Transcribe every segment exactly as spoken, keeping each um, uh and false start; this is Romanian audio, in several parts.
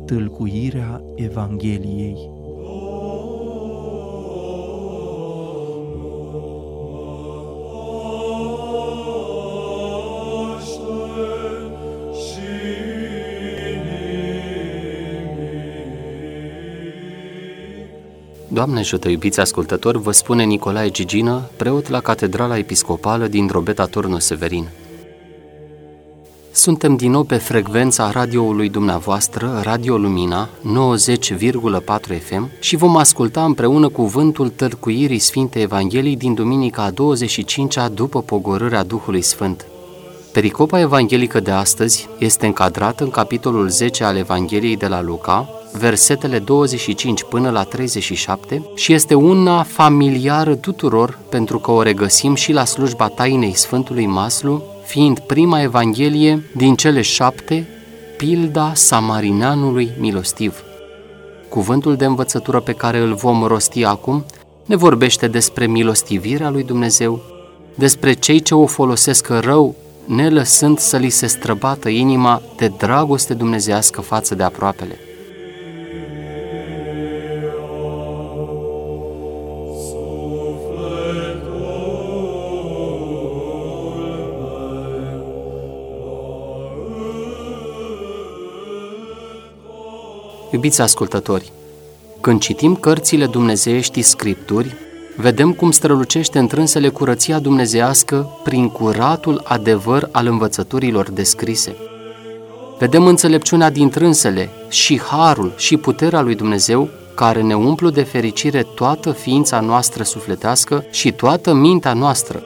Tâlcuirea Evangheliei. Doamne ajută, iubiți ascultători, vă spune Nicolae Gigină, preot la Catedrala Episcopală din Drobeta Turnul Severin. Suntem din nou pe frecvența radioului dumneavoastră, Radio Lumina, nouăzeci virgulă patru F M, și vom asculta împreună cuvântul tălcuirii Sfintei Evangheliei din duminica a douăzeci și cincea după pogorârea Duhului Sfânt. Pericopa evanghelică de astăzi este încadrată în capitolul zece al Evangheliei de la Luca, versetele douăzeci și cinci până la treizeci și șapte, și este una familiară tuturor pentru că o regăsim și la slujba tainei Sfântului Maslu, fiind prima evanghelie din cele șapte, pilda samarineanului milostiv. Cuvântul de învățătură pe care îl vom rosti acum ne vorbește despre milostivirea lui Dumnezeu, despre cei ce o folosesc rău, nelăsând să li se străbată inima de dragoste dumnezeiască față de aproapele. Iubiți ascultători, când citim cărțile dumnezeieștii Scripturi, vedem cum strălucește întrânsele curăția dumnezeiască prin curatul adevăr al învățăturilor descrise. Vedem înțelepciunea dintrânsele și harul și puterea lui Dumnezeu, care ne umplu de fericire toată ființa noastră sufletească și toată mintea noastră.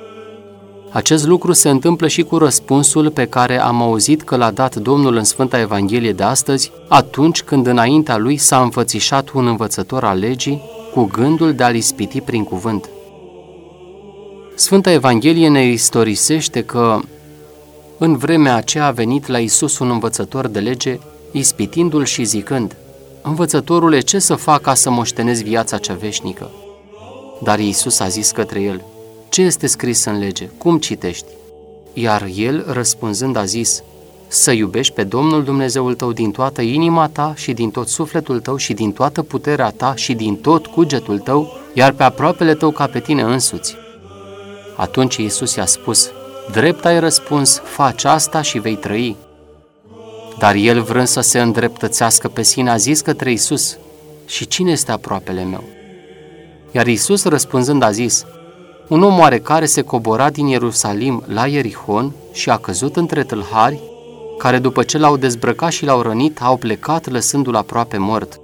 Acest lucru se întâmplă și cu răspunsul pe care am auzit că l-a dat Domnul în Sfânta Evanghelie de astăzi, atunci când înaintea lui s-a înfățișat un învățător al legii cu gândul de a-l ispiti prin cuvânt. Sfânta Evanghelie ne istorisește că în vremea aceea a venit la Iisus un învățător de lege, ispitindu-l și zicând: „Învățătorule, ce să fac ca să moștenesc viața cea veșnică?” Dar Iisus a zis către el: „Ce este scris în lege? Cum citești?” Iar el, răspunzând, a zis: „Să iubești pe Domnul Dumnezeul tău din toată inima ta și din tot sufletul tău și din toată puterea ta și din tot cugetul tău, iar pe aproapele tău ca pe tine însuți.” Atunci Iisus i-a spus: „Drept ai răspuns, faci asta și vei trăi.” Dar el, vrând să se îndreptățească pe sine, a zis către Iisus: „Și cine este aproapele meu?” Iar Iisus, răspunzând, a zis: „Un om oarecare se cobora din Ierusalim la Ierihon și a căzut între tâlhari, care după ce l-au dezbrăcat și l-au rănit, au plecat lăsându-l aproape mort.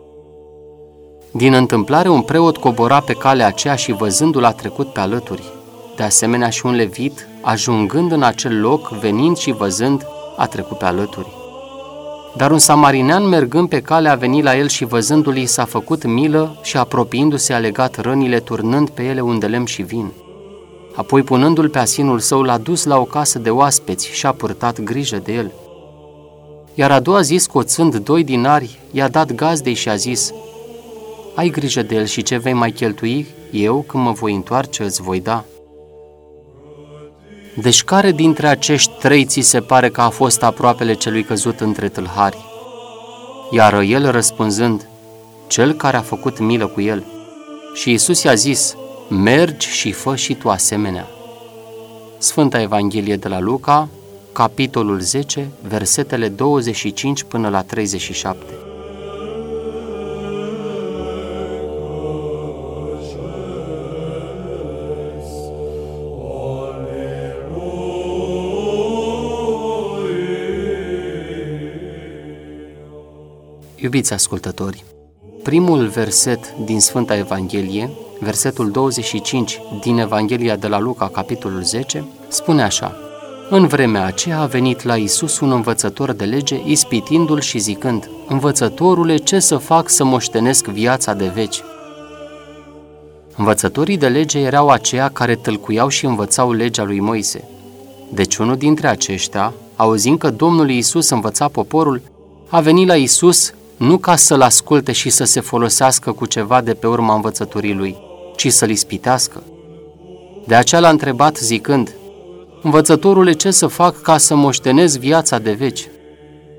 Din întâmplare, un preot cobora pe calea aceea și văzându-l a trecut pe alături. De asemenea și un levit, ajungând în acel loc, venind și văzând, a trecut pe alături. Dar un samarinean, mergând pe cale, a venit la el și văzându-l i s-a făcut milă și apropiindu-se a legat rănile, turnând pe ele un de lemn și vin. Apoi, punându-l pe asinul său, l-a dus la o casă de oaspeți și a purtat grijă de el. Iar a doua zi, scoțând doi dinari, i-a dat gazdei și a zis: „Ai grijă de el și ce vei mai cheltui, eu, când mă voi întoarce, îți voi da.” Deci care dintre acești trei ți se pare că a fost aproapele celui căzut între tâlhari? Iar el, răspunzând: „Cel care a făcut milă cu el.” Și Iisus i-a zis: „Mergi și fă și tu asemenea.” Sfânta Evanghelie de la Luca, capitolul zece, versetele douăzeci și cinci până la treizeci și șapte. Iubiți ascultători, primul verset din Sfânta Evanghelie, versetul douăzeci și cinci din Evanghelia de la Luca, capitolul zece, spune așa: „În vremea aceea a venit la Iisus un învățător de lege, ispitindu-l și zicând: „Învățătorule, ce să fac să moștenesc viața de veci?” Învățătorii de lege erau aceia care tâlcuiau și învățau legea lui Moise. Deci unul dintre aceștia, auzind că Domnul Iisus învăța poporul, a venit la Iisus nu ca să-l asculte și să se folosească cu ceva de pe urma învățăturii lui, ci să-l ispitească. De aceea l-a întrebat zicând: „Învățătorule, ce să fac ca să moștenesc viața de veci?”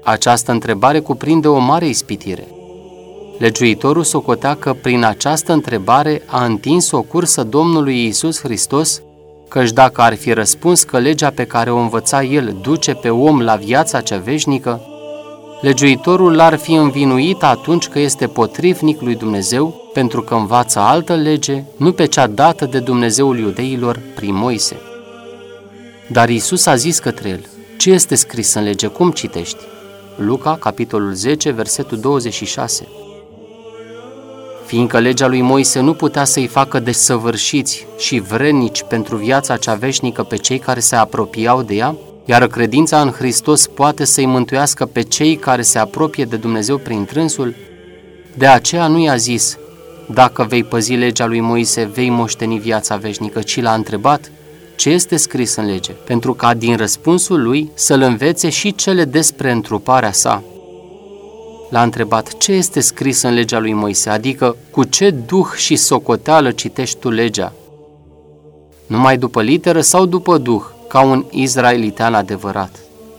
Această întrebare cuprinde o mare ispitire. Legiuitorul socotea că prin această întrebare a întins o cursă Domnului Iisus Hristos, căci dacă ar fi răspuns că legea pe care o învăța el duce pe om la viața cea veșnică, legiuitorul l-ar fi învinuit atunci că este potrivnic lui Dumnezeu, pentru că învață altă lege, nu pe cea dată de Dumnezeul iudeilor prin Moise. Dar Iisus a zis către el: ce este scris în lege, cum citești? Luca, capitolul zece, versetul douăzeci și șase. Fiindcă legea lui Moise nu putea să-i facă desăvârșiți și vrednici pentru viața cea veșnică pe cei care se apropiau de ea, iar credința în Hristos poate să-i mântuiască pe cei care se apropie de Dumnezeu prin trânsul, de aceea nu i-a zis: dacă vei păzi legea lui Moise, vei moșteni viața veșnică, ci l-a întrebat: ce este scris în lege, pentru ca din răspunsul lui să-l învețe și cele despre întruparea sa. L-a întrebat: ce este scris în legea lui Moise, adică cu ce duh și socoteală citești tu legea? Numai după literă sau după duh, ca un izraelitean adevărat?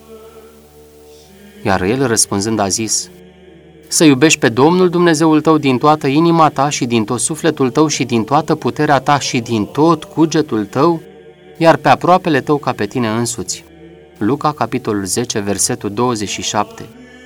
Iar el răspunzând a zis: să iubești pe Domnul Dumnezeul tău din toată inima ta și din tot sufletul tău și din toată puterea ta și din tot cugetul tău, iar pe aproapele tău ca pe tine însuți. Luca, capitolul zece, versetul douăzeci și șapte.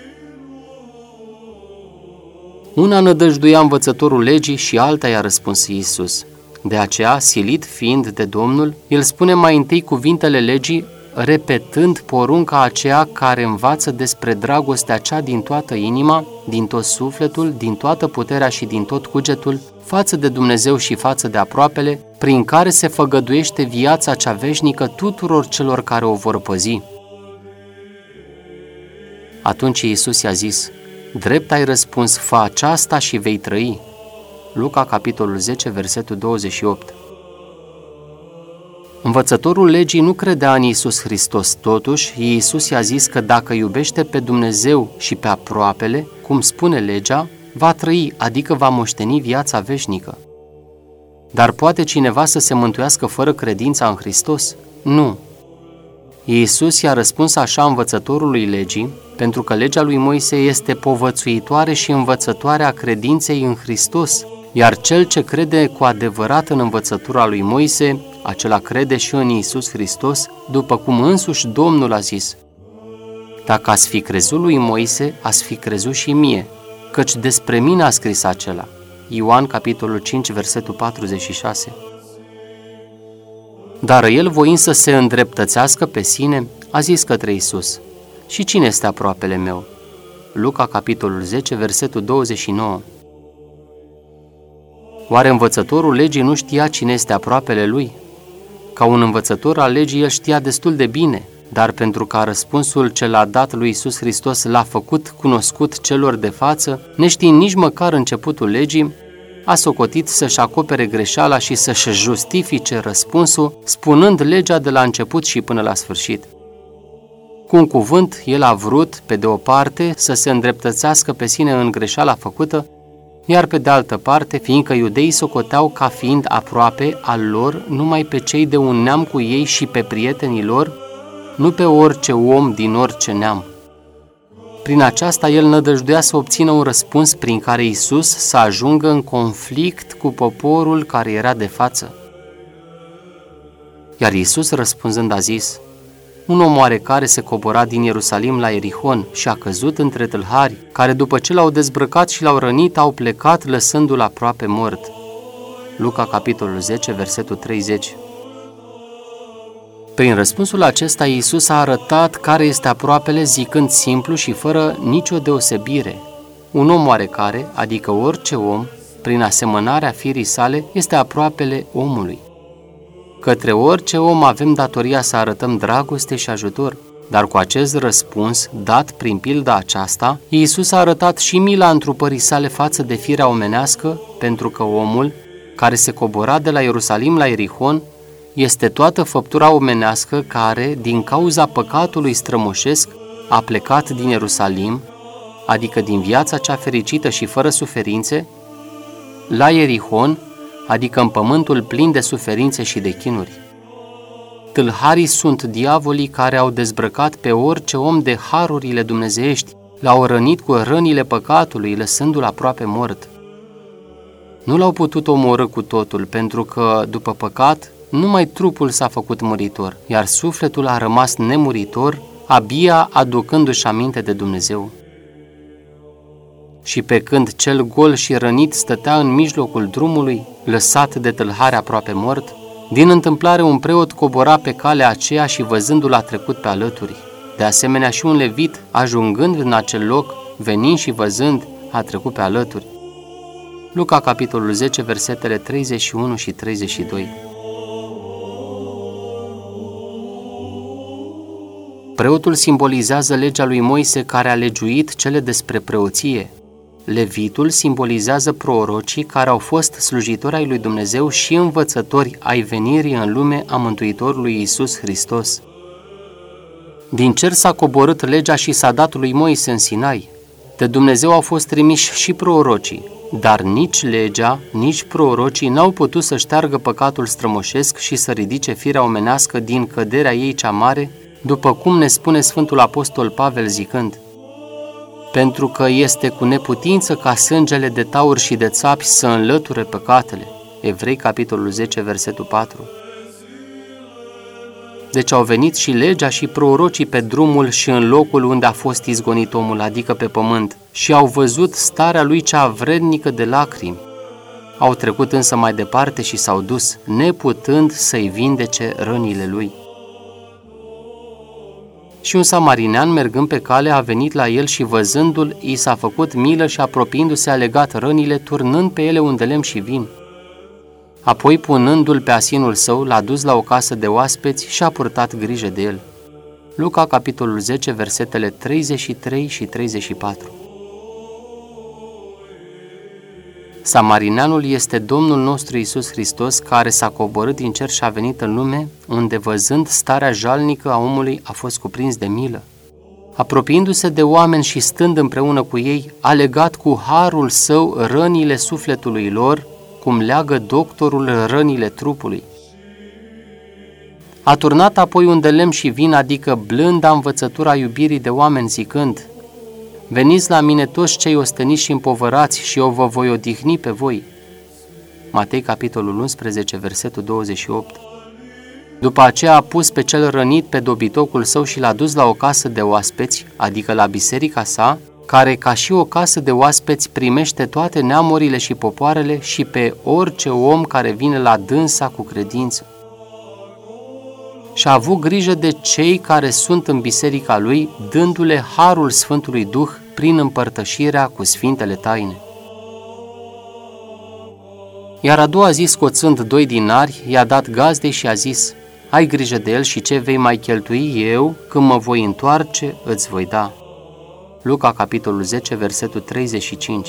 Una nădăjduia învățătorul legii și alta i-a răspuns Iisus. De aceea, silit fiind de Domnul, el spune mai întâi cuvintele legii, repetând porunca aceea care învață despre dragostea cea din toată inima, din tot sufletul, din toată puterea și din tot cugetul, față de Dumnezeu și față de aproapele, prin care se făgăduiește viața cea veșnică tuturor celor care o vor păzi. Atunci Iisus i-a zis: drept ai răspuns, fă aceasta și vei trăi. Luca, capitolul zece, versetul douăzeci și opt. Învățătorul legii nu credea în Iisus Hristos, totuși Iisus i-a zis că dacă iubește pe Dumnezeu și pe aproapele, cum spune legea, va trăi, adică va moșteni viața veșnică. Dar poate cineva să se mântuiască fără credința în Hristos? Nu. Iisus i-a răspuns așa învățătorului legii, pentru că legea lui Moise este povățuitoare și învățătoare a credinței în Hristos, iar cel ce crede cu adevărat în învățătura lui Moise, acela crede și în Iisus Hristos, după cum însuși Domnul a zis: dacă ați fi crezut lui Moise, ați fi crezut și mie, căci despre mine a scris acela. Ioan, capitolul cinci, versetul patruzeci și șase. Dar el, voind să se îndreptățească pe sine, a zis către Iisus: și cine este aproapele meu? Luca, capitolul zece, versetul douăzeci și nouă. Oare învățătorul legii nu știa cine este aproapele lui? Ca un învățător al legii, el știa destul de bine, dar pentru că răspunsul ce l-a dat lui Iisus Hristos l-a făcut cunoscut celor de față, neștiind nici măcar începutul legii, a socotit să-și acopere greșeala și să-și justifice răspunsul, spunând legea de la început și până la sfârșit. Cu un cuvânt, el a vrut, pe de o parte, să se îndreptățească pe sine în greșeala făcută, iar pe de altă parte, fiindcă iudeii socoteau ca fiind aproape al lor numai pe cei de un neam cu ei și pe prietenii lor, nu pe orice om din orice neam. Prin aceasta el nădăjduia să obțină un răspuns prin care Iisus să ajungă în conflict cu poporul care era de față. Iar Iisus răspunzând a zis: un om oarecare se cobora din Ierusalim la Erihon și a căzut între tâlhari, care după ce l-au dezbrăcat și l-au rănit, au plecat lăsându-l aproape mort. Luca, capitolul zece, versetul treizeci. Prin răspunsul acesta, Iisus a arătat care este aproapele, zicând simplu și fără nicio deosebire: un om oarecare, adică orice om, prin asemănarea firii sale, este aproapele omului. Către orice om avem datoria să arătăm dragoste și ajutor, dar cu acest răspuns, dat prin pilda aceasta, Iisus a arătat și mila întrupării sale față de firea omenească, pentru că omul, care se cobora de la Ierusalim la Erihon, este toată făptura omenească care, din cauza păcatului strămoșesc, a plecat din Ierusalim, adică din viața cea fericită și fără suferințe, la Erihon, adică în pământul plin de suferințe și de chinuri. Tâlharii sunt diavolii care au dezbrăcat pe orice om de harurile dumnezeiești, l-au rănit cu rănile păcatului, lăsându-l aproape mort. Nu l-au putut omorî cu totul, pentru că, după păcat, numai trupul s-a făcut muritor, iar sufletul a rămas nemuritor, abia aducându-și aminte de Dumnezeu. Și pe când cel gol și rănit stătea în mijlocul drumului, lăsat de tâlhari aproape mort, din întâmplare un preot cobora pe calea aceea și văzându-l a trecut pe alături. De asemenea și un levit, ajungând în acel loc, venind și văzând, a trecut pe alături. Luca, capitolul zece, versetele treizeci și unu și treizeci și doi. Preotul simbolizează legea lui Moise care a legiuit cele despre preoție. Levitul simbolizează prorocii care au fost slujitori ai lui Dumnezeu și învățători ai venirii în lume a Mântuitorului Iisus Hristos. Din cer s-a coborât legea și s-a dat lui Moise în Sinai. De Dumnezeu au fost trimiși și prorocii, dar nici legea, nici prorocii n-au putut să șteargă păcatul strămoșesc și să ridice firea omenească din căderea ei cea mare, după cum ne spune Sfântul Apostol Pavel zicând: pentru că este cu neputință ca sângele de taur și de țapi să înlăture păcatele. Evrei, capitolul zece, versetul patru. Deci au venit și legea și prorocii pe drumul și în locul unde a fost izgonit omul, adică pe pământ, și au văzut starea lui cea vrednică de lacrimi. Au trecut însă mai departe și s-au dus, neputând să-i vindece rănile lui. Și un samarinean, mergând pe cale, a venit la el și văzându-l, i s-a făcut milă și apropiindu-se a legat rănile, turnând pe ele un de lemn și vin. Apoi, punându-l pe asinul său, l-a dus la o casă de oaspeți și a purtat grijă de el. Luca, capitolul zece, versetele treizeci și trei și treizeci și patru. Samarineanul este Domnul nostru Iisus Hristos, care s-a coborât din cer și a venit în lume, unde, văzând starea jalnică a omului, a fost cuprins de milă. Apropiindu-se de oameni și stând împreună cu ei, a legat cu harul său rănile sufletului lor, cum leagă doctorul rănile trupului. A turnat apoi un de lemn și vin, adică blânda învățătura iubirii de oameni, zicând: veniți la mine toți cei osteniți și împovărați și eu vă voi odihni pe voi. Matei, capitolul unsprezece, versetul douăzeci și opt. După aceea a pus pe cel rănit pe dobitocul său și l-a dus la o casă de oaspeți, adică la biserica sa, care, ca și o casă de oaspeți, primește toate neamurile și popoarele și pe orice om care vine la dânsa cu credință. Și a avut grijă de cei care sunt în biserica lui, dându-le harul Sfântului Duh prin împărtășirea cu sfintele taine. Iar a doua zi, scoțând doi dinari, i-a dat gazdei și a zis: ai grijă de el și ce vei mai cheltui eu, când mă voi întoarce, îți voi da. Luca, capitolul zece, versetul treizeci și cinci.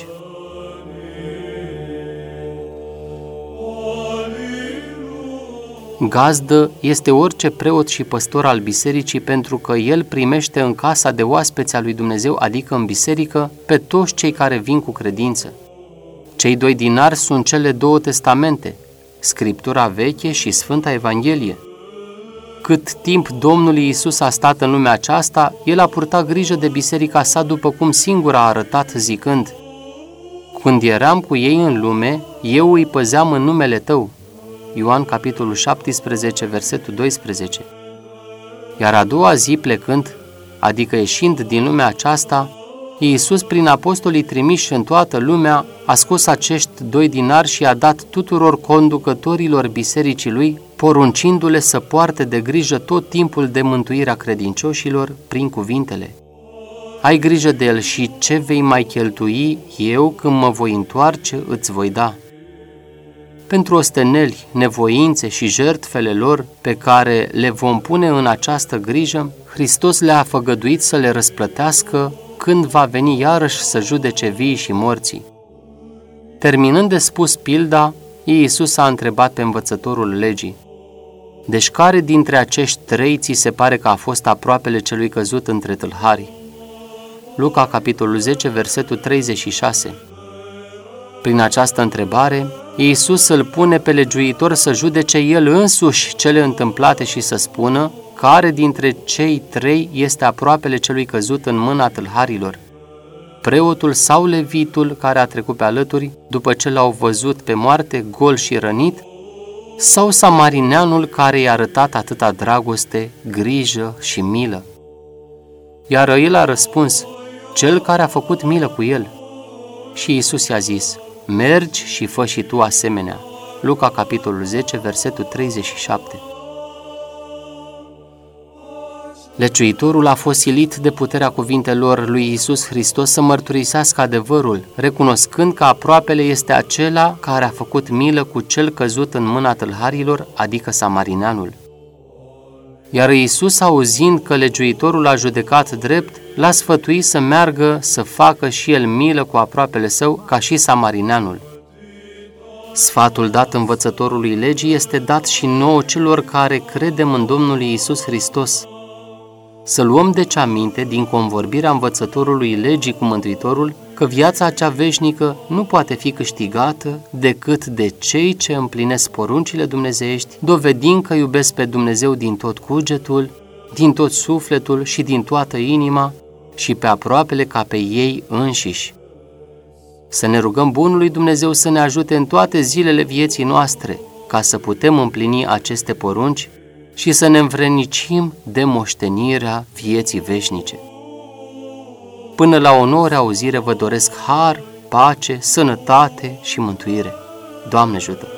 Gazdă este orice preot și păstor al bisericii, pentru că el primește în casa de oaspeți a lui Dumnezeu, adică în biserică, pe toți cei care vin cu credință. Cei doi dinari sunt cele două testamente, Scriptura veche și Sfânta Evanghelie. Cât timp Domnul Iisus a stat în lumea aceasta, El a purtat grijă de biserica sa, după cum singur a arătat, zicând: când eram cu ei în lume, eu îi păzeam în numele Tău. Ioan, capitolul șaptesprezece, versetul doisprezece. Iar a doua zi, plecând, adică ieșind din lumea aceasta, Iisus, prin apostolii trimiși în toată lumea, a scos acești doi dinari și i-a dat tuturor conducătorilor bisericii lui, poruncindu-le să poarte de grijă tot timpul de mântuirea credincioșilor prin cuvintele: ai grijă de el și ce vei mai cheltui eu, când mă voi întoarce, îți voi da. Pentru osteneli, nevoințe și jertfele lor pe care le vom pune în această grijă, Hristos le-a făgăduit să le răsplătească când va veni iarăși să judece vii și morții. Terminând de spus pilda, Iisus a întrebat pe învățătorul legii: deci care dintre acești trei ți se pare că a fost aproapele celui căzut între tâlhari? Luca, capitolul zece, versetul treizeci și șase. Prin această întrebare, Iisus îl pune pe legiuitor să judece el însuși cele întâmplate și să spună care dintre cei trei este aproapele celui căzut în mâna tâlharilor, preotul sau levitul care a trecut pe alături după ce l-au văzut pe moarte gol și rănit, sau samarineanul care i-a arătat atâta dragoste, grijă și milă. Iar el a răspuns, cel care a făcut milă cu el. Și Iisus i-a zis, mergi și fă și tu asemenea. Luca, capitolul zece, versetul treizeci și șapte. Legiuitorul a fost silit de puterea cuvintelor lui Iisus Hristos să mărturisească adevărul, recunoscând că aproapele este acela care a făcut milă cu cel căzut în mâna tâlharilor, adică samarineanul. Iar Iisus, auzind că legiuitorul a judecat drept, l-a sfătuit să meargă să facă și el milă cu aproapele său, ca și samarineanul. Sfatul dat învățătorului legii este dat și nouă celor care credem în Domnul Iisus Hristos. Să luăm deci aminte din convorbirea învățătorului legii cu Mântuitorul că viața acea veșnică nu poate fi câștigată decât de cei ce împlinesc poruncile dumnezeiești, dovedind că iubesc pe Dumnezeu din tot cugetul, din tot sufletul și din toată inima și pe aproapele ca pe ei înșiși. Să ne rugăm bunului Dumnezeu să ne ajute în toate zilele vieții noastre ca să putem împlini aceste porunci și să ne învrednicim de moștenirea vieții veșnice. Până la o nouă reauzire vă doresc har, pace, sănătate și mântuire. Doamne ajută!